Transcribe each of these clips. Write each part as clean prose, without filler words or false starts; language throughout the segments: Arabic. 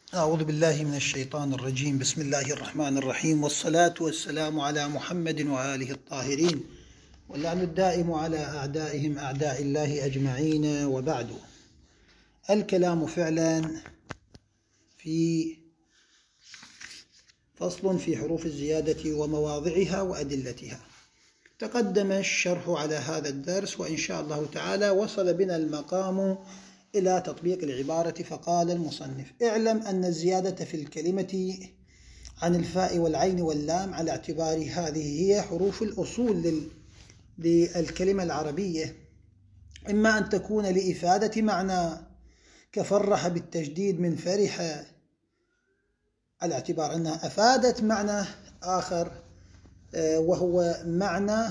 أعوذ بالله من الشيطان الرجيم. بسم الله الرحمن الرحيم، والصلاة والسلام على محمد وآله الطاهرين، واللعن الدائم على أعدائهم أعداء الله أجمعين، وبعد. الكلام فعلا في فصل في حروف الزيادة ومواضعها وأدلتها. تقدم الشرح على هذا الدرس، وإن شاء الله تعالى وصل بنا المقام إلى تطبيق العبارة. فقال المصنف: اعلم أن الزيادة في الكلمة عن الفاء والعين واللام على اعتبار هذه هي حروف الأصول للكلمة العربية، إما أن تكون لإفادة معنى كفرح بالتجديد من فرح، على اعتبار أنها أفادت معنى آخر وهو معنى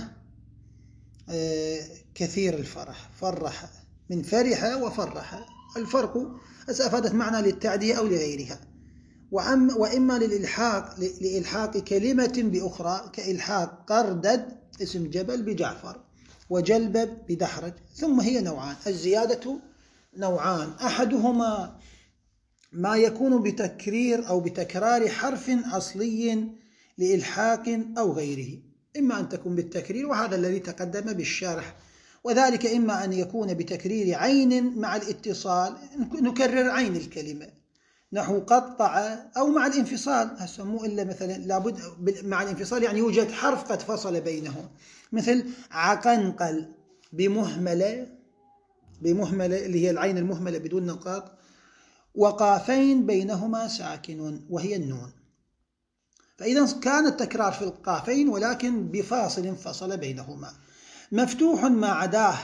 كثير الفرح، فرح من فرح وفرح، الفرق أفادت معنى للتعدية أو لغيرها. وإما لإلحاق كلمة بأخرى، كإلحاق قردد اسم جبل بجعفر، وجلبب بدحرج. ثم هي نوعان، الزيادة نوعان: أحدهما ما يكون بتكرير أو بتكرار حرف أصلي لإلحاق أو غيره، إما أن تكون بالتكرير، وهذا الذي تقدم بالشرح، وذلك إما أن يكون بتكرير عين مع الاتصال، نكرر عين الكلمة، نحو قطع، أو مع الانفصال، هسموه إلا مثلا لابد مع الانفصال، يعني يوجد حرف قد فصل بينهم، مثل عقنقل بمهملة اللي هي العين المهملة بدون نقاط، وقافين بينهما ساكن وهي النون. فإذا كان التكرار في القافين ولكن بفاصل فصل بينهما. مفتوح ما عداه،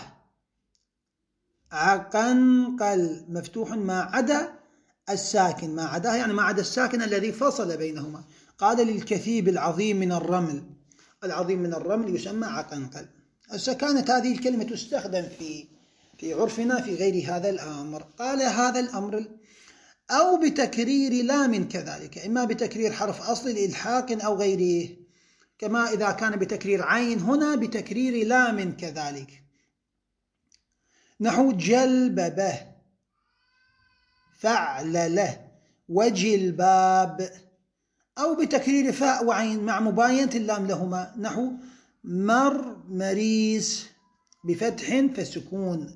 عقنقل مفتوح ما عدا الساكن، ما عداه يعني ما عدا الساكن الذي فصل بينهما. قال: للكثيب العظيم من الرمل، العظيم من الرمل يسمى عقنقل. كانت هذه الكلمة تستخدم في عرفنا في غير هذا الأمر. قال: هذا الأمر أو بتكرير لام كذلك، إما بتكرير حرف أصل لإلحاق أو غيره، كما إذا كان بتكرير عين، هنا بتكرير لام كذلك، نحو جلببه، فعلله، وجلباب. أو بتكرير فاء وعين مع مباينة اللام لهما، نحو مرمريس بفتح فسكون،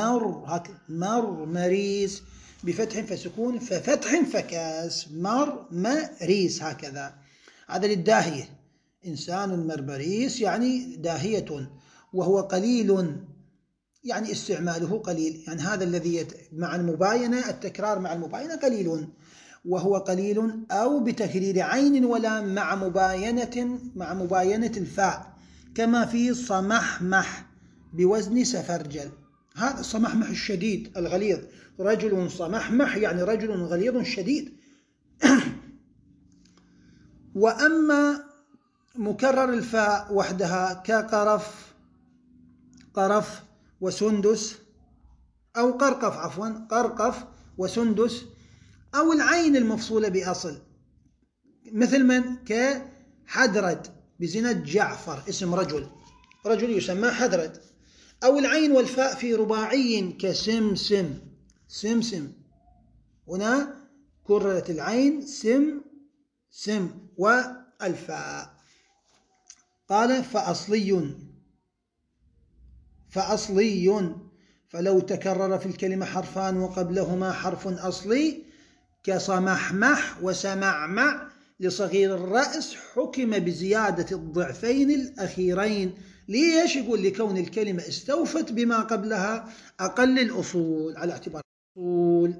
مرمريس بفتح فسكون، ففتح فكاس، مرمريس، هكذا. هذا للداهية، إنسان مرمريس يعني داهية، وهو قليل يعني استعماله قليل، يعني هذا الذي مع المباينة، التكرار مع المباينة قليل، وهو قليل. أو بتكرير عين ولام مع مباينة الفاء، كما في صمحمح بوزن سفرجل. هذا الصمحمح الشديد الغليظ، رجل صمحمح يعني رجل غليظ شديد. وأما مكرر الفاء وحدها كقرف، قرف وسندس، أو قرقف وسندس، أو العين المفصولة بأصل، مثل من كحدرد بزنة جعفر اسم رجل يسمى حدرد. أو العين والفاء في رباعي كسمسم، هنا كررت العين سم والفاء. قال: فأصلي فلو تكرر في الكلمة حرفان وقبلهما حرف أصلي كصمحمح وسمعمع لصغير الرأس، حكم بزيادة الضعفين الأخيرين. ليش؟ يقول: لكون الكلمة استوفت بما قبلها أقل الأصول، على اعتبار الأصول.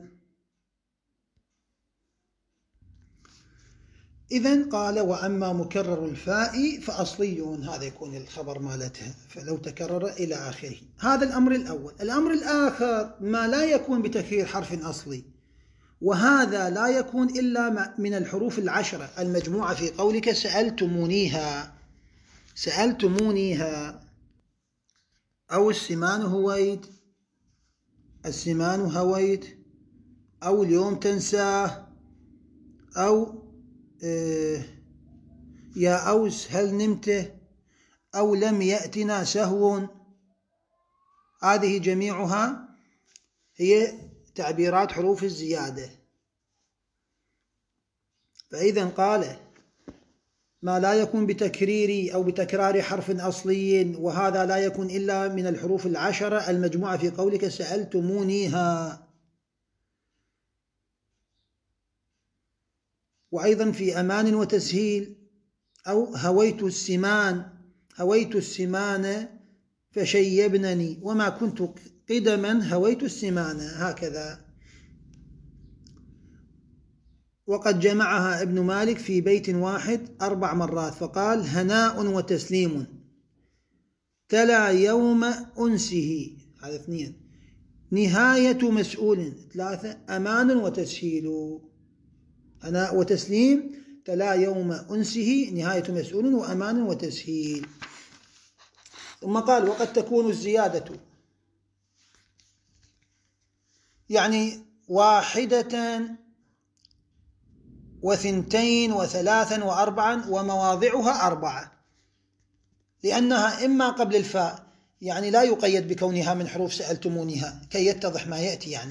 إذن قال: وأما مكرر الفاء فأصلي، هذا يكون الخبر مالته، فلو تكرر إلى آخره. هذا الأمر الأول. الأمر الآخر ما لا يكون بتكرير حرف أصلي، وهذا لا يكون إلا من الحروف العشرة المجموعة في قولك سألتمونيها، أو السمان هويت، أو اليوم تنساه، أو يا أوس هل نمت، أو لم يأتنا سهو. هذه جميعها هي تعبيرات حروف الزيادة. فإذا قال ما لا يكون بتكرير أو بتكرار حرف أصلي، وهذا لا يكون إلا من الحروف العشرة المجموعة في قولك سألتمونيها. وأيضا في أمان وتسهيل، أو هويت السمان فشيبنني وما كنت قدما هويت السمان، هكذا. وقد جمعها ابن مالك في بيت واحد 4 مرات، فقال هناء وتسليم تلا يوم أنسه، هذا 2. نهاية مسؤول 3. أمان وتسهيل، هناء وتسليم تلا يوم أنسه نهاية مسؤول وأمان وتسهيل. ثم قال وقد تكون الزيادة يعني 1 و2 و3 و4 ومواضعها 4، لأنها إما قبل الفاء، يعني لا يقيد بكونها من حروف سألتمونيها كي يتضح ما يأتي، يعني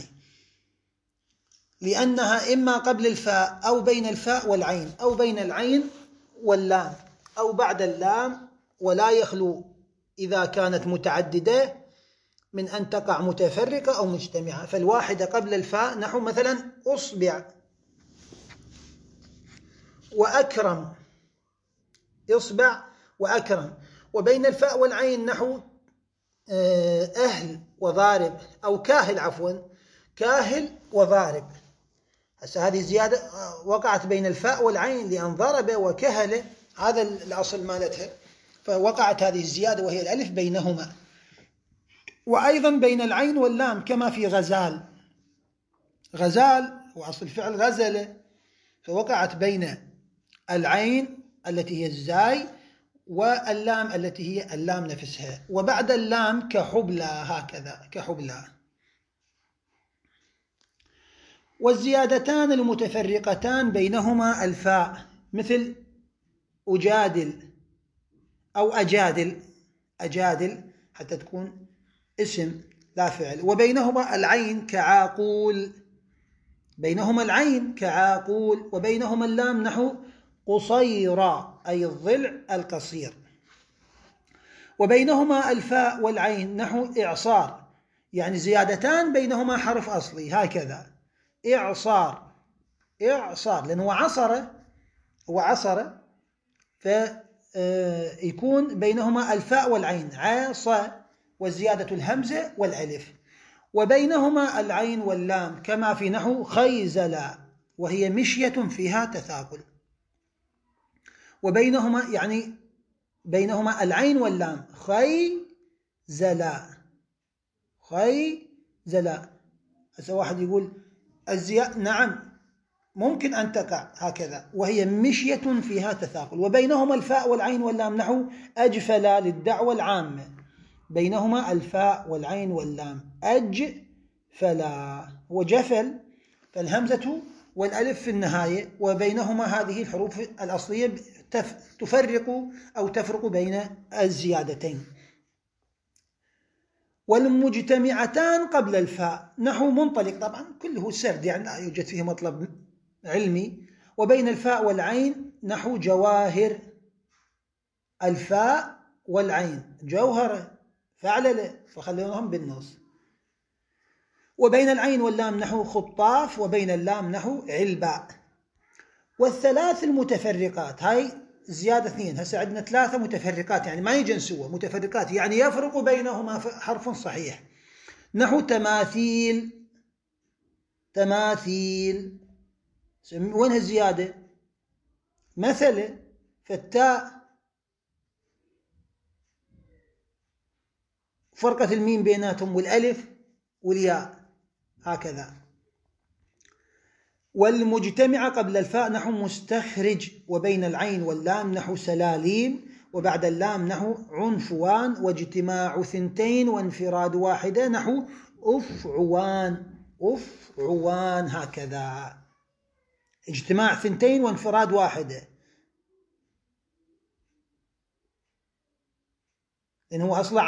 لأنها إما قبل الفاء أو بين الفاء والعين أو بين العين واللام أو بعد اللام، ولا يخلو إذا كانت متعددة من أن تقع متفرقة أو مجتمعة. فالواحدة قبل الفاء نحو مثلا أصبع وأكرم، إصبع وأكرم. وبين الفاء والعين نحو أهل وضارب، أو كاهل، عفوا كاهل وضارب. هسه هذه زيادة وقعت بين الفاء والعين، لأن ضرب وكهل هذا الأصل مالتها، فوقعت هذه الزيادة وهي الألف بينهما. وأيضا بين العين واللام كما في غزال، غزال وأصل الفعل غزل، فوقعت بين العين التي هي الزاي واللام التي هي اللام نفسها، وبعد اللام كحبلى، هكذا كحبلى. والزيادتان المتفرقتان بينهما الفاء، مثل أجادل أو أجادل حتى تكون اسم لا فعل. وبينهما العين كعاقول، بينهما العين كعاقول. وبينهما اللام نحو قصيرا أي الضلع القصير. وبينهما الفاء والعين نحو إعصار، يعني زيادتان بينهما حرف أصلي، هكذا إعصار، لأنه عصر فيكون بينهما الفاء والعين عاص، والزيادة الهمزة والألف. وبينهما العين واللام كما في نحو خيزلا، وهي مشية فيها تثاقل. وبينهما يعني بينهما العين واللام خيزلا. هسه واحد يقول نعم ممكن أن تقع هكذا، وهي مشية فيها تثاقل. وبينهما الفاء والعين واللام نحو أجفلا للدعوة العامة، بينهما الفاء والعين واللام أجفلا وجفل، فالهمزة والألف في النهاية، وبينهما هذه الحروف الأصلية تفرق بين الزيادتين. والمجتمعتان قبل الفاء نحو منطلق، طبعا كله سرد يعني لا يوجد فيه مطلب علمي. وبين الفاء والعين نحو جواهر، الفاء والعين جوهرة فعللة، فخليناهم بالنص. وبين العين واللام نحو خطاف، وبين اللام نحو علباء. والثلاث المتفرقات هاي زيادة 2، هسه عندنا 3 متفرقات، يعني ما يجن سوا متفرقات، يعني يفرق بينهما حرف صحيح، نحو تماثيل. وين الزيادة؟ مثل، فالتاء فرقة الميم بيناتهم، والألف والياء، هكذا. والمجتمع قبل الفاء نحو مستخرج، وبين العين واللام نحو سلاليم، وبعد اللام نحو عنفوان. واجتماع 2 وانفراد 1 نحو أفعوان، هكذا. اجتماع 2 وانفراد 1، لأنه أصلا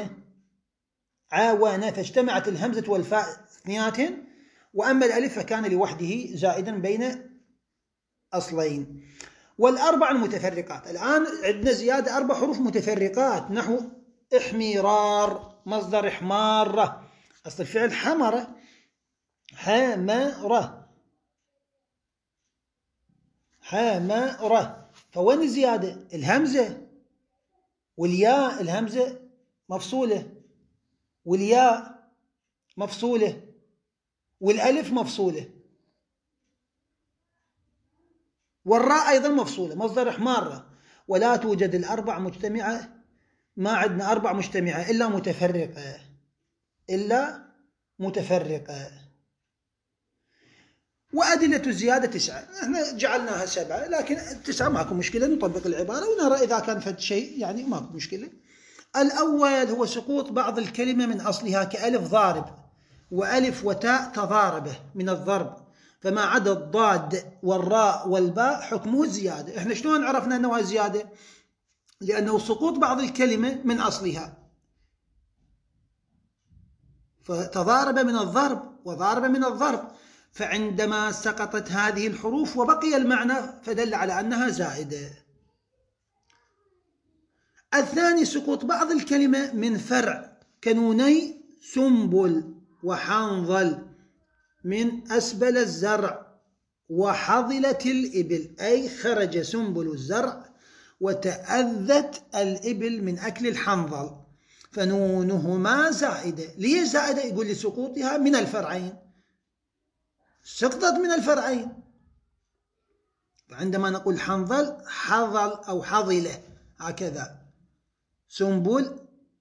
عاونة فاجتمعت الهمزة والفاء 2، وأما الألف فكان لوحده زائدا بين أصلين. والأربع المتفرقات، الآن عندنا زيادة 4 حروف متفرقات، نحو احمرار مصدر احمارة، أصل الفعل حمرة، حمرة حمرة، فوين الزيادة؟ الهمزة والياء، الهمزة مفصولة والياء مفصولة والألف مفصولة والراء أيضا مفصولة، مصدر حمارة. ولا توجد الأربع مجتمعة، ما عندنا 4 مجتمعة إلا متفرقة. وأدلة الزيادة 9، احنا جعلناها 7، لكن 9 ماكو مشكلة، نطبق العبارة ونرى إذا كان فد شيء يعني ماكو مشكلة. الأول هو سقوط بعض الكلمة من أصلها، كألف ضارب وألف وتاء تضاربه من الضرب، فما عدا الضاد والراء والباء حكمه زيادة. احنا شلون عرفنا أنها زيادة؟ لأنه سقوط بعض الكلمة من أصلها، فتضارب من الضرب وضارب من الضرب، فعندما سقطت هذه الحروف وبقي المعنى فدل على أنها زائدة. الثاني سقوط بعض الكلمة من فرع، كنوني سنبل وحنظل، من أسبل الزرع وحظلة الإبل، أي خرج سنبل الزرع وتأذت الإبل من أكل الحنظل، فنونهما زائدة. ليه زائدة؟ يقول لسقوطها من الفرعين، سقطت من الفرعين. فعندما نقول حنظل حظل أو حظلة هكذا، سنبل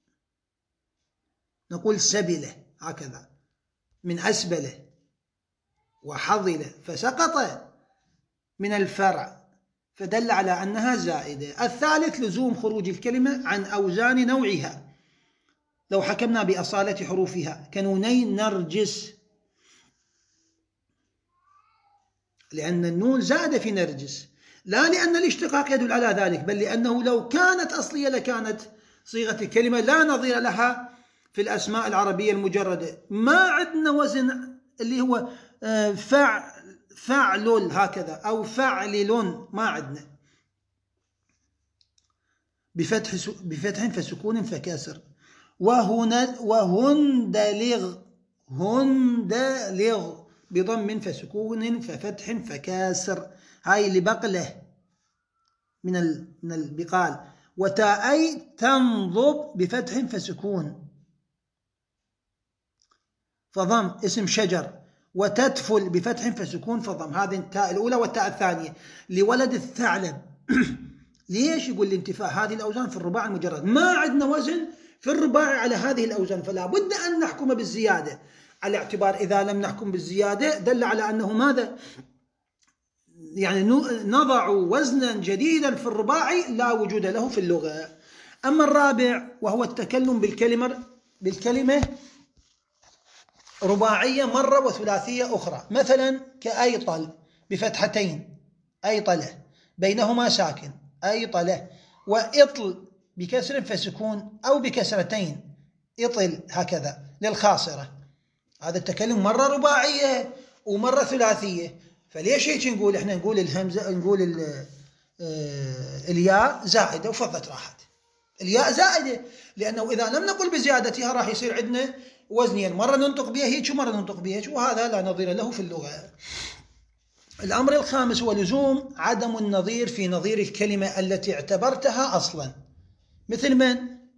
نقول سبلة هكذا من أسبله، وحظلة فسقط من الفرع فدل على أنها زائدة. الثالث لزوم خروج الكلمة عن أوزان نوعها، لو حكمنا بأصالة حروفها، كنوني نرجس، لأن النون زاد في نرجس، لا لأن الاشتقاق يدل على ذلك، بل لأنه لو كانت أصلية لكانت صيغة الكلمة لا نظير لها في الأسماء العربية المجردة. ما عندنا وزن اللي هو فعل هكذا أو فعلل، ما عندنا. بفتح فسكون فكسر. وهندلغ هندلغ بضم فسكون ففتح فكاسر، هاي اللي بقله من البقال. وتاءي تنضب بفتح فسكون فضم اسم شجر، وتدفل بفتح فسكون فضم، هذه التاء الأولى. والتاء الثانية لولد الثعلب. ليش يقول الانتفاء؟ هذه الأوزان في الرباع المجرد، ما عندنا وزن في الرباع على هذه الأوزان، فلا بد أن نحكم بالزيادة، على اعتبار إذا لم نحكم بالزيادة دل على أنه ماذا؟ يعني نضع وزنا جديدا في الرباعي لا وجود له في اللغة. أما الرابع وهو التكلم بالكلمة رباعية مرة وثلاثية أخرى، مثلا كأيطل بفتحتين، أيطلة بينهما ساكن، أيطلة. وإطل بكسر فسكون أو بكسرتين، إطل هكذا للخاصرة. هذا التكلم مرة رباعية ومرة ثلاثية. فليش هيك نقول؟ احنا نقول الهمزة، نقول الياء زائدة وفضت راحت. الياء زائدة لأنه إذا لم نقل بزيادتها راح يصير عندنا وزنين، مرة ننطق بها هيك ومرة ننطق بها هيك، وهذا لا نظير له في اللغة. الأمر الخامس هو لزوم عدم النظير في نظير الكلمة التي اعتبرتها أصلا، مثل من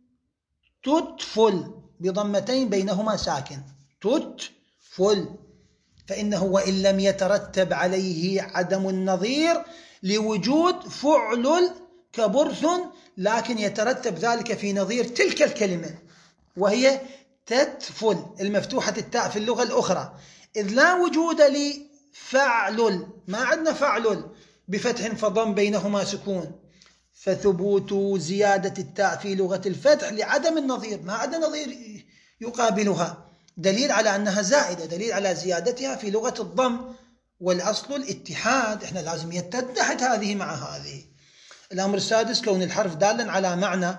تدفل بضمتين بينهما ساكن، تدفل، فإنه وإن لم يترتب عليه عدم النظير لوجود فعل كبرث، لكن يترتب ذلك في نظير تلك الكلمة وهي تدفل المفتوحة التاء في اللغة الأخرى، إذ لا وجود لفعل، ما عندنا فعل بفتح فضم بينهما سكون، فثبوت زيادة التاء في لغة الفتح لعدم النظير، ما عندنا نظير يقابلها، دليل على أنها زائدة، دليل على زيادتها في لغة الضم، والأصل الاتحاد، إحنا لازم يتتحد هذه مع هذه. الأمر السادس كون الحرف دالا على معنى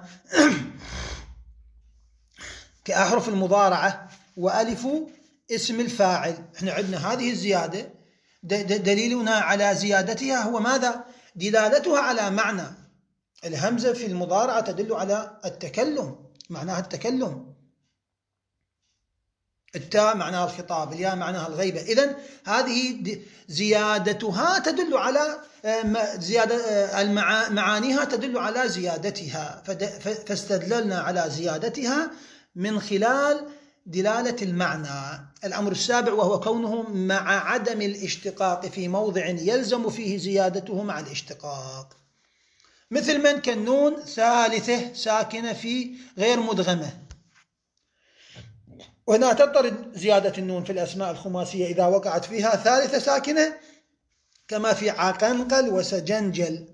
كأحرف المضارعة وألف اسم الفاعل، إحنا عندنا هذه الزيادة دليلنا على زيادتها هو ماذا؟ دلالتها على معنى. الهمزة في المضارعة تدل على التكلم، معناها التكلم. التاء معناها الخطاب، الياء معناها الغيبة. إذن هذه زيادتها تدل على معانيها تدل على زيادتها، فاستدللنا على زيادتها من خلال دلالة المعنى. الأمر السابع وهو كونه مع عدم الاشتقاق في موضع يلزم فيه زيادته مع الاشتقاق، مثل من كالنون ثالثة ساكنة في غير مدغمة، وهنا تضطرد زيادة النون في الأسماء الخماسية إذا وقعت فيها ثالثة ساكنة، كما في عقنقل وسجنجل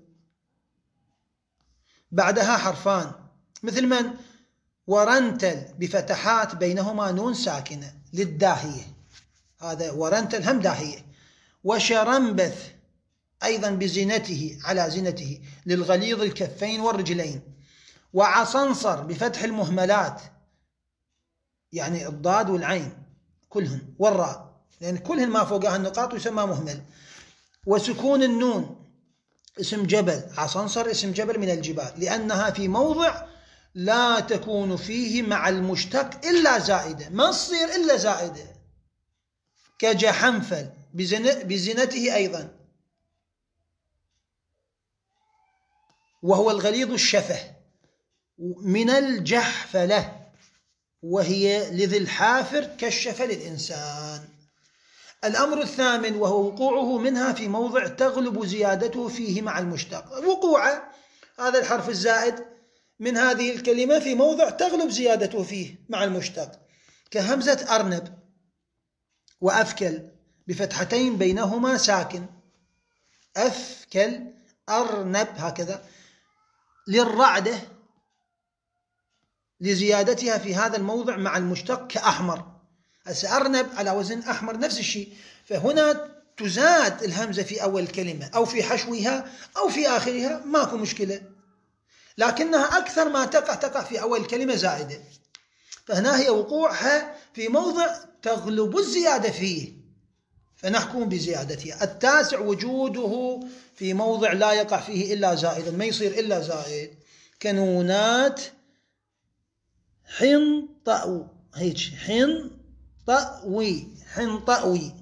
بعدها حرفان، مثل من ورنتل بفتحات بينهما نون ساكنة للداهية، هذا ورنتل هم داهية. وشرنبث أيضا بزنته على زنته للغليظ الكفين والرجلين. وعصنصر بفتح المهملات، يعني الضاد والعين كلهن والراء، لأن كلهن ما فوقها النقاط يسمى مهمل. وسكون النون اسم جبل، عصنصر اسم جبل من الجبال، لأنها في موضع لا تكون فيه مع المشتق إلا زائدة، ما تصير إلا زائدة، كجحنفل بزنته أيضا، وهو الغليظ الشفه من الجحفلة، وهي لذي الحافر كالشفة للإنسان. الأمر الثامن وهو وقوعه منها في موضع تغلب زيادته فيه مع المشتق. وقوع هذا الحرف الزائد من هذه الكلمة في موضع تغلب زيادته فيه مع المشتق، كهمزة أرنب وأفكل بفتحتين بينهما ساكن، أفكل أرنب هكذا، للرعدة لزيادتها في هذا الموضع مع المشتق كأحمر. أرنب على وزن أحمر نفس الشيء، فهنا تزاد الهمزة في أول الكلمة أو في حشوها أو في آخرها، ماكو مشكلة، لكنها أكثر ما تقع في أول الكلمة زائدة، فهنا هي وقوعها في موضع تغلب الزيادة فيه فنحكم بزيادتها. التاسع وجوده في موضع لا يقع فيه إلا زائد، ما يصير إلا زائد، كنونات حنطأو، هيك حنطأوي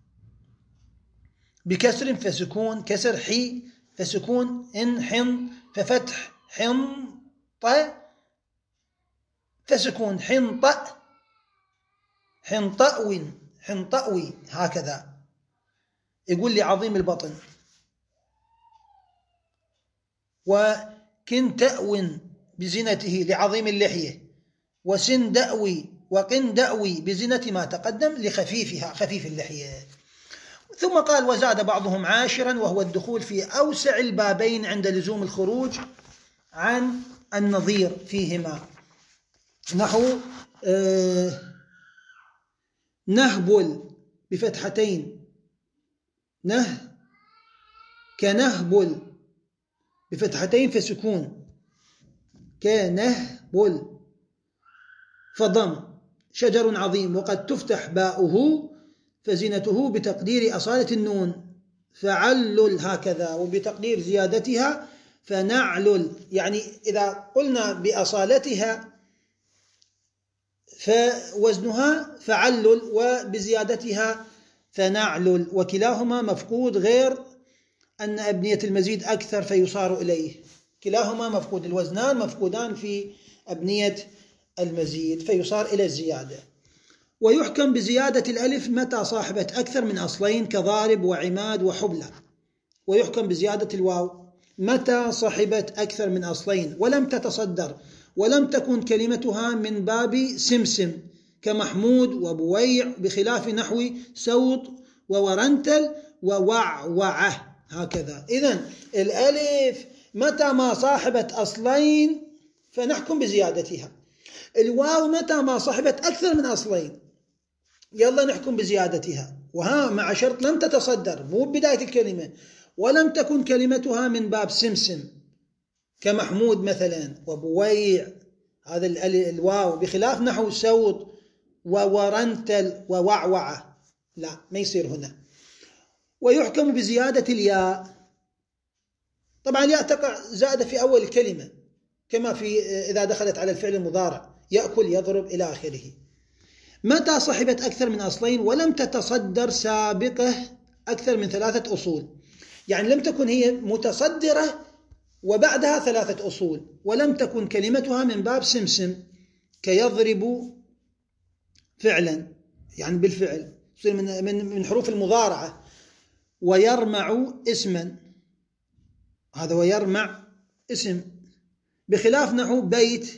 بكسر فسكون، كسر حي فسكون إن حن ففتح حنط فسكون حنطأ حنطأوي هكذا. يقول لي عظيم البطن. وكنتأو بزنته لعظيم اللحية، وسندأوي وقندأوي بزنة ما تقدم لخفيفها خفيف اللحية. ثم قال وزاد بعضهم عاشرا وهو الدخول في أوسع البابين عند لزوم الخروج عن النظير فيهما، نحو نهبل بفتحتين كنهبل بفتحتين فسكون، كنهبل فضم شجر عظيم، وقد تفتح باؤه فزنته بتقدير أصالة النون فعلل هكذا، وبتقدير زيادتها فنعلل، يعني إذا قلنا بأصالتها فوزنها فعلل وبزيادتها فنعلل، وكلاهما مفقود غير أن أبنية المزيد أكثر فيصار إليه، كلاهما مفقود، الوزنان مفقودان في أبنية المزيد فيصار إلى الزيادة. ويحكم بزيادة الألف متى صاحبت أكثر من أصلين كضارب وعماد وحبلى، ويحكم بزيادة الواو متى صاحبت أكثر من أصلين ولم تتصدر ولم تكن كلمتها من باب سمسم كمحمود وبويع، بخلاف نحو سوط وورنتل ووعوعة هكذا. إذن الألف متى ما صاحبت أصلين فنحكم بزيادتها، الواو متى ما صاحبت أكثر من أصلين يلا نحكم بزيادتها، وها مع شرط لم تتصدر مو بداية الكلمة، ولم تكن كلمتها من باب سمسم كمحمود مثلا وبويع، هذا الواو، بخلاف نحو سوط وورنتل ووعوعة، لا ما يصير هنا. ويحكم بزيادة الياء. طبعا الياء تقع زائدة في أول الكلمة، كما في إذا دخلت على الفعل المضارع يأكل يضرب إلى آخره. متى صحبت أكثر من أصلين ولم تتصدر سابقة أكثر من 3 أصول، يعني لم تكن هي متصدرة وبعدها 3 أصول، ولم تكن كلمتها من باب سمسم كيضرب فعلا، يعني بالفعل من حروف المضارعة. ويرمع اسما، هذا ويرمع اسم، بخلاف نحو بيت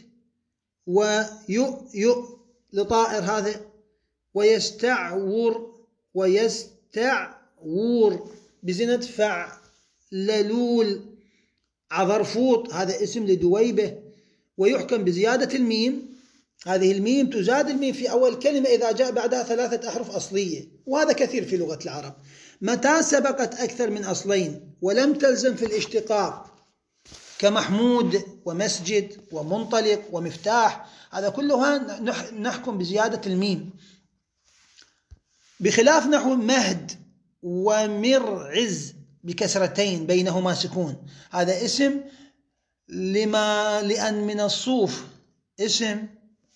ويؤ لطائر هذا، ويستعور بزنة فعللول، عذرفوط هذا اسم لدويبة. ويحكم بزيادة الميم، هذه الميم تزاد الميم في أول كلمة إذا جاء بعدها 3 أحرف أصلية، وهذا كثير في لغة العرب. متى سبقت أكثر من أصلين ولم تلزم في الاشتقاق، كمحمود ومسجد ومنطلق ومفتاح، هذا كلها نحكم بزيادة الميم. بخلاف نحو مهد ومرعز بكسرتين بينهما سكون، هذا اسم لأن من الصوف اسم.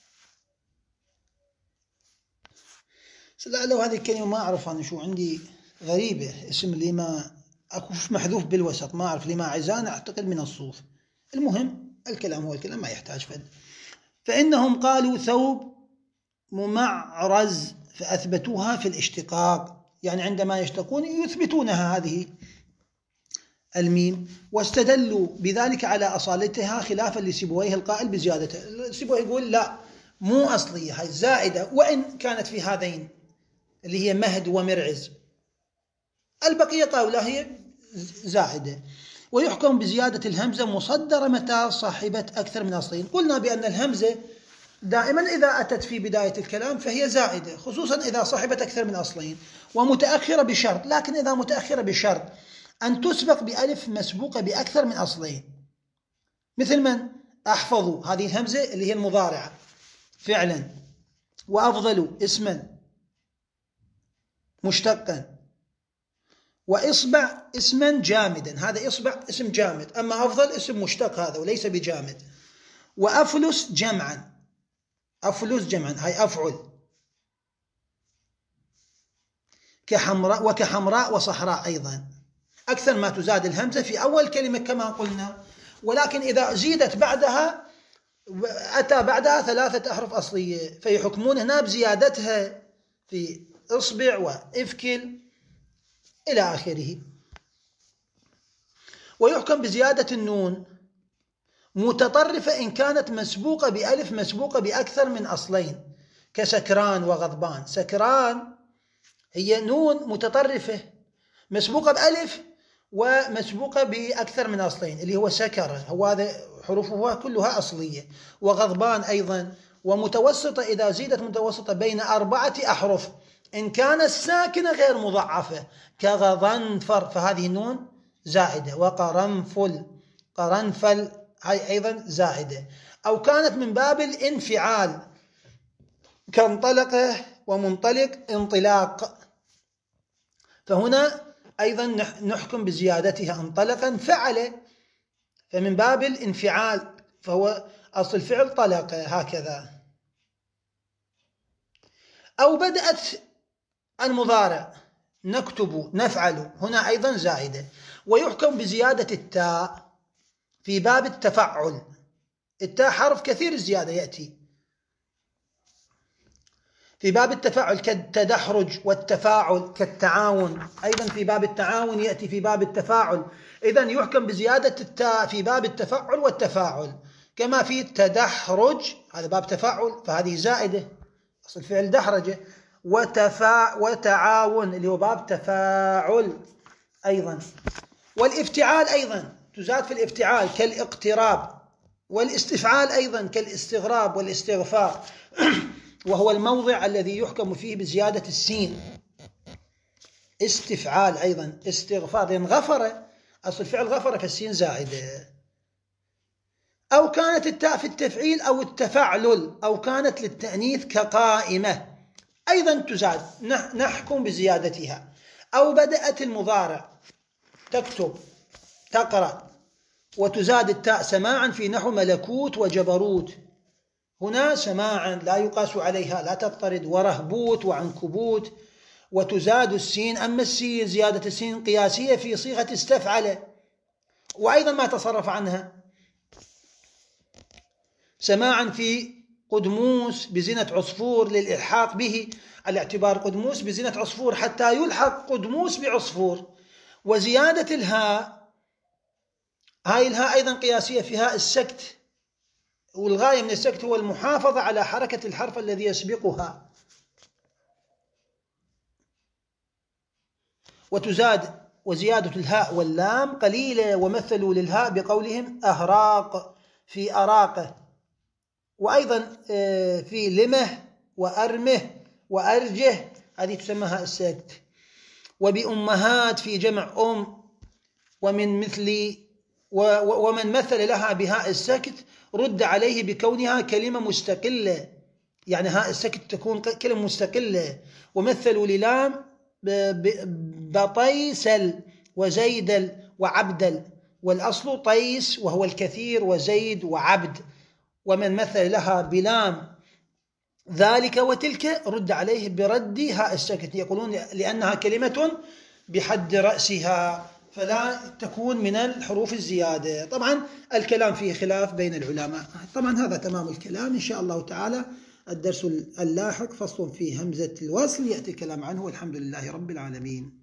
لو هذه الكلمة ما أعرف أنا شو عندي غريبة، اسم لما أكو محذوف بالوسط، ما أعرف لما عزان، أعتقد من الصوف. المهم الكلام هو الكلام، ما يحتاج فد. فإنهم قالوا ثوب ممعرز فأثبتوها في الاشتقاق، يعني عندما يشتقون يثبتونها هذه الميم، واستدلوا بذلك على أصالتها خلافا لسيبويه القائل بزيادتها. سيبويه يقول لا مو أصلية، هي زائدة وإن كانت في هذين اللي هي مهد ومرعز، البقية قالوا لا هي زائدة. ويحكم بزيادة الهمزة مصدرة متى صاحبت أكثر من أصلين. قلنا بأن الهمزة دائما إذا أتت في بداية الكلام فهي زائدة، خصوصا إذا صاحبت أكثر من أصلين، ومتأخرة بشرط. لكن إذا متأخرة بشرط أن تسبق بألف مسبوقة بأكثر من أصلين، مثل من أحفظوا، هذه الهمزة اللي هي المضارعة فعلا، وأفضلوا اسما مشتقا، وإصبع اسما جامدا، هذا إصبع اسم جامد، أما أفضل اسم مشتق هذا وليس بجامد. وأفلس جمعا، أفلس جمعا هاي أفعل، كحمراء وكحمراء وصحراء أيضا، أكثر ما تزاد الهمزة في أول كلمة كما قلنا، ولكن إذا زيدت بعدها أتى بعدها 3 أحرف أصلية فيحكمون هنا بزيادتها في إصبع وإفكل إلى آخره. ويحكم بزيادة النون متطرفة إن كانت مسبوقة بألف مسبوقة بأكثر من أصلين، كسكران وغضبان. سكران هي نون متطرفة مسبوقة بألف ومسبوقة بأكثر من أصلين اللي هو سكر، هو هذا حروفها كلها أصلية. وغضبان أيضا. ومتوسطة إذا زيدت متوسطة بين 4 أحرف إن كانت ساكنة غير مضعفة، كغضنفر فهذه النون زائدة. وقرنفل، قرنفل هاي أيضا زائدة. أو كانت من باب الانفعال، كانطلقه ومنطلق انطلاق، فهنا أيضا نحكم بزيادتها. انطلقا فعل، فمن باب الانفعال، فهو أصل الفعل طلق هكذا. أو بدأت المضارع نكتب نفعل، هنا أيضا زائدة. ويحكم بزيادة التاء في باب التفعل، التاء حرف كثير الزيادة يأتي في باب التفاعل، كالتدحرج والتفاعل، كالتعاون أيضا في باب التعاون يأتي في باب التفاعل. إذن يحكم بزيادة التاء في باب التفعل والتفاعل، كما في التدحرج هذا باب تفاعل فهذه زائدة أصل الفعل دحرجة. وتعاون اللي هو باب تفاعل أيضا. والافتعال أيضا تزاد في الافتعال كالاقتراب، والاستفعال أيضا كالاستغراب والاستغفار وهو الموضع الذي يحكم فيه بزيادة السين. استفعال أيضا استغفار، لأن غفر أصل الفعل غفر فالسين زائدة. أو كانت التاء في التفعيل أو التفعلل، أو كانت للتأنيث كقائمة أيضا تزاد، نحكم بزيادتها. أو بدأت المضارع تكتب تقرأ وتزاد التاء سماعا في نحو ملكوت وجبروت، هنا سماعا لا يقاس عليها لا تضطرد، ورهبوت وعنكبوت، وتزاد السين. أما السين زيادة السين قياسية في صيغة استفعل، وأيضا ما تصرف عنها سماعا في قدموس بزنة عصفور للإلحاق به، على اعتبار قدموس بزنة عصفور حتى يلحق قدموس بعصفور. وزيادة الهاء، هاي الهاء أيضا قياسية في هاء السكت، والغاية من السكت هو المحافظة على حركة الحرف الذي يسبقها. وتزاد وزيادة الهاء واللام قليلة، ومثلوا للهاء بقولهم أهراق في أراقه، وأيضا في لمه وأرمه وأرجه، هذه تسمى هاء السكت. وبأمهات في جمع ومن مثل ومن مثل لها بهاء السكت رد عليه بكونها كلمة مستقلة، يعني هاء السكت تكون كلمة مستقلة. ومثلوا للام بطيسل وزيدل وعبدل، والأصل طيس وهو الكثير وزيد وعبد. ومن مثل لها بلام ذلك وتلك رد عليه برد هاء السكت، يقولون لأنها كلمة بحد رأسها فلا تكون من الحروف الزيادة. طبعا الكلام فيه خلاف بين العلماء. طبعا هذا تمام الكلام. إن شاء الله تعالى الدرس اللاحق فصل في همزة الوصل يأتي الكلام عنه، والحمد لله رب العالمين.